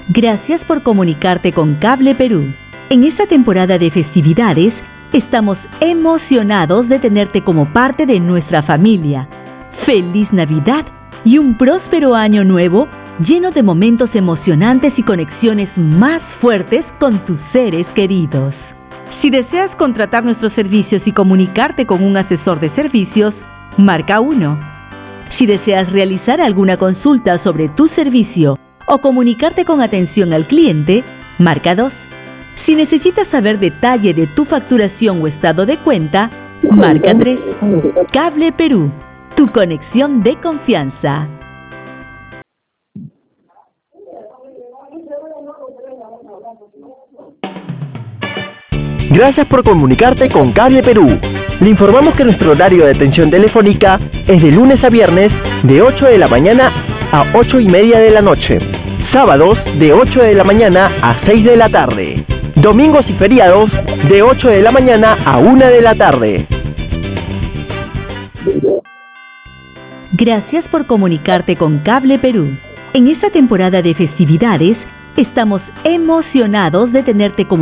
Gracias por comunicarte con Cable Perú. En esta temporada de festividades, estamos emocionados de tenerte como parte de nuestra familia. ¡Feliz Navidad y un próspero año nuevo lleno de momentos emocionantes y conexiones más fuertes con tus seres queridos! Si deseas contratar nuestros servicios y comunicarte con un asesor de servicios, marca 1. Si deseas realizar alguna consulta sobre tu servicio o comunicarte con atención al cliente, marca 2. Si necesitas saber detalle de tu facturación o estado de cuenta, marca 3. Cable Perú, tu conexión de confianza. Gracias por comunicarte con Cable Perú. Le informamos que nuestro horario de atención telefónica es de lunes a viernes de 8 de la mañana a 8:30 de la noche. Sábados de 8 de la mañana a 6 de la tarde. Domingos y feriados de 8 de la mañana a 1 de la tarde. Gracias por comunicarte con Cable Perú. En esta temporada de festividades, estamos emocionados de tenerte como